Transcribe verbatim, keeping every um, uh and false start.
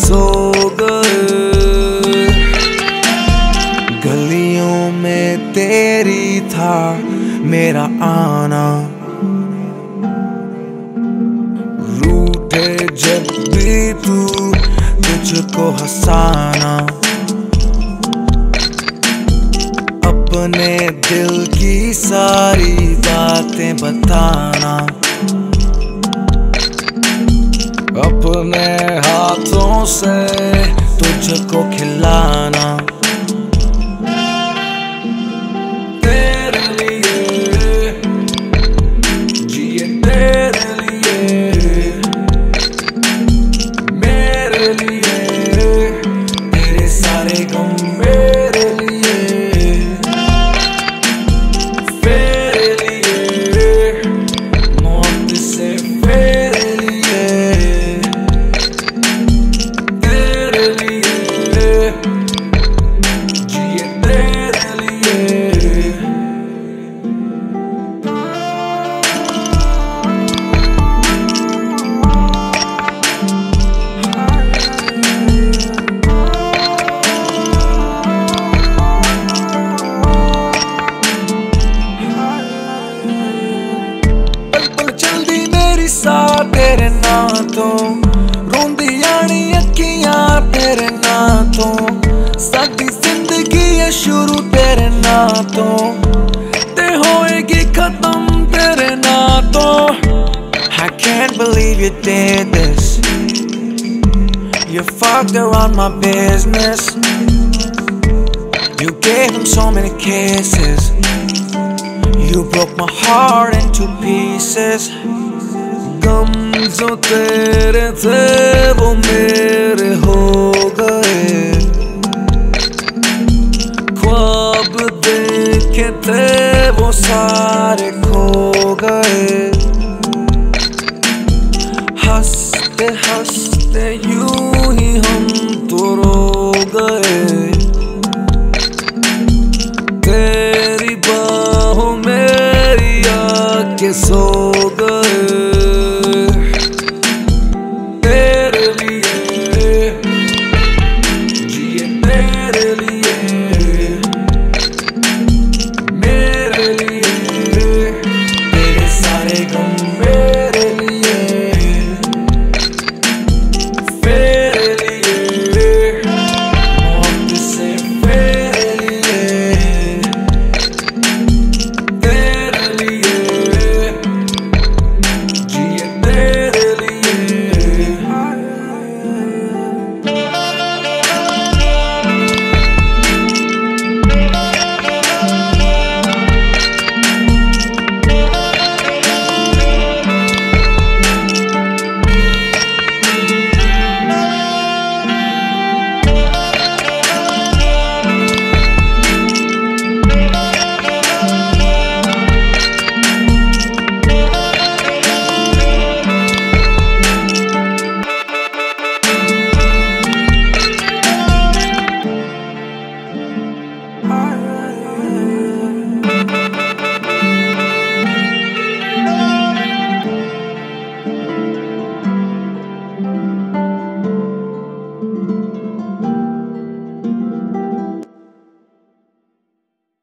सो गए। गलियों में तेरी था मेरा आना, रूठे जब भी तू तुझको हंसाना, अपने दिल की सारी बातें बताना, अपने हाथों से तुझको खिलाना। तेरे लिए जिए, तेरे लिए मेरे लिए, तेरे सारे गम मेरे लिए, तेरे लिए मौत से मेरे लिए, तेरे लिए जिए, तेरे लिए। साथ तेरे नातों रोंदी आनी अखियां तेरे नातों, साडी जिंदगी है शुरू तेरे नातों, ते होएगी खत्म तेरे नातों। I can't believe you did this, you fucked around my business, you gave him so many kisses, you broke my heart into pieces। गम जो तेरे थे वो मेरे हो गए, ख्वाब देखे थे वो सारे खो गए, हंसते हंसते यूं ही हम तो रो